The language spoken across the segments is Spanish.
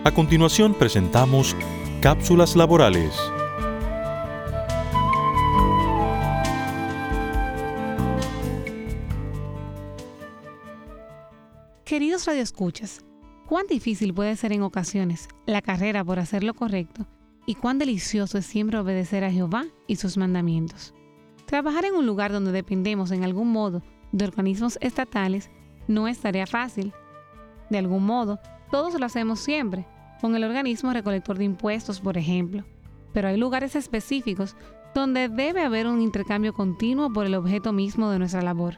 A continuación presentamos Cápsulas Laborales. Queridos radioescuchas, cuán difícil puede ser en ocasiones la carrera por hacer lo correcto y cuán delicioso es siempre obedecer a Jehová y sus mandamientos. Trabajar en un lugar donde dependemos en algún modo de organismos estatales no es tarea fácil. De algún modo, todos lo hacemos siempre, con el organismo recolector de impuestos, por ejemplo. Pero hay lugares específicos donde debe haber un intercambio continuo por el objeto mismo de nuestra labor.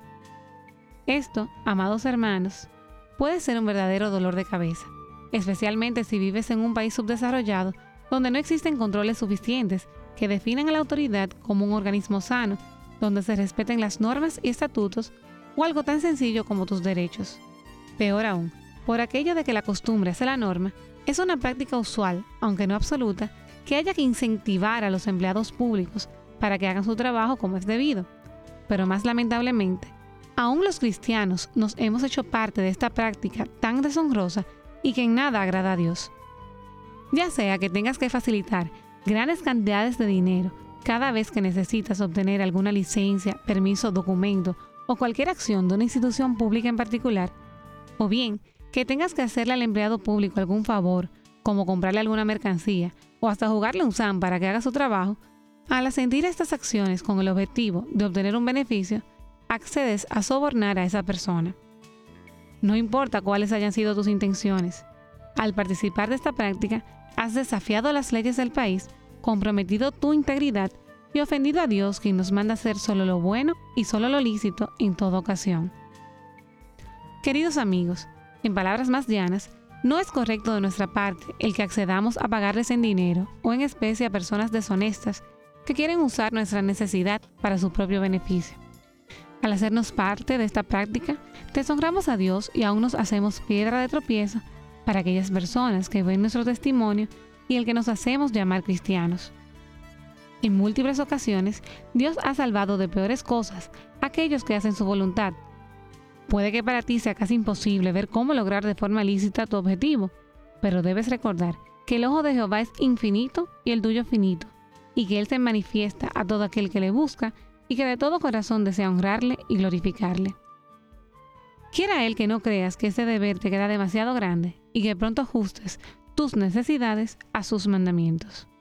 Esto, amados hermanos, puede ser un verdadero dolor de cabeza, especialmente si vives en un país subdesarrollado donde no existen controles suficientes que definan a la autoridad como un organismo sano, donde se respeten las normas y estatutos o algo tan sencillo como tus derechos. Peor aún, por aquello de que la costumbre hace la norma, es una práctica usual, aunque no absoluta, que haya que incentivar a los empleados públicos para que hagan su trabajo como es debido. Pero más lamentablemente, aún los cristianos nos hemos hecho parte de esta práctica tan deshonrosa y que en nada agrada a Dios. Ya sea que tengas que facilitar grandes cantidades de dinero cada vez que necesitas obtener alguna licencia, permiso, documento o cualquier acción de una institución pública en particular, o bien que tengas que hacerle al empleado público algún favor, como comprarle alguna mercancía o hasta jugarle un SAM para que haga su trabajo, al asentir a estas acciones con el objetivo de obtener un beneficio, accedes a sobornar a esa persona. No importa cuáles hayan sido tus intenciones. Al participar de esta práctica, has desafiado las leyes del país, comprometido tu integridad y ofendido a Dios, quien nos manda hacer solo lo bueno y solo lo lícito en toda ocasión. Queridos amigos, en palabras más llanas, no es correcto de nuestra parte el que accedamos a pagarles en dinero o en especie a personas deshonestas que quieren usar nuestra necesidad para su propio beneficio. Al hacernos parte de esta práctica, deshonramos a Dios y aún nos hacemos piedra de tropiezo para aquellas personas que ven nuestro testimonio y el que nos hacemos llamar cristianos. En múltiples ocasiones, Dios ha salvado de peores cosas a aquellos que hacen su voluntad. Puede que para ti sea casi imposible ver cómo lograr de forma lícita tu objetivo, pero debes recordar que el ojo de Jehová es infinito y el tuyo finito, y que Él se manifiesta a todo aquel que le busca y que de todo corazón desea honrarle y glorificarle. Quiera Él que no creas que ese deber te queda demasiado grande y que pronto ajustes tus necesidades a sus mandamientos.